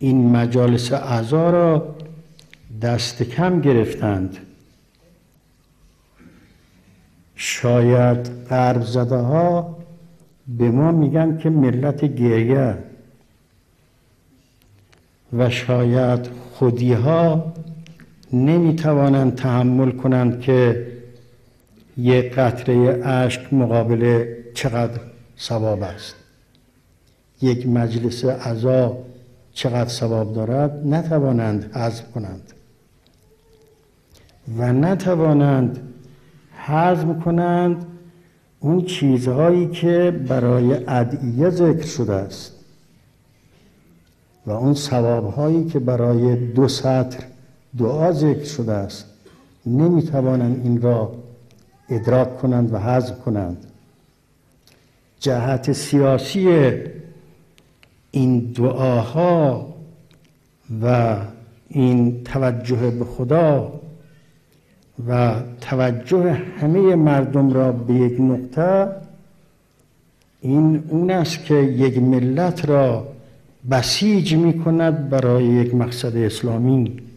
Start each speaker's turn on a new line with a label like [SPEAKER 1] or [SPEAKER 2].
[SPEAKER 1] این مجالس اعضا را دست کم گرفتند. شاید غرب زده ها به ما میگن که ملت گریه و شاید خودی ها نمیتوانند تحمل کنند که یک قطره اشک مقابل چقدر ثواب است. یک مجلس اعضا چقدر ثواب دارد نتوانند هضم کنند و نتوانند هضم کنند اون چیزهایی که برای ادعیه ذکر شده است و اون ثوابهایی که برای 2 سطر دعا ذکر شده است. نمیتوانند این را ادراک کنند و هضم کنند. جهت سیاسی این دعاها و این توجه به خدا و توجه همه مردم را به یک نقطه، این اون است که یک ملت را بسیج می کند برای یک مقصد اسلامی.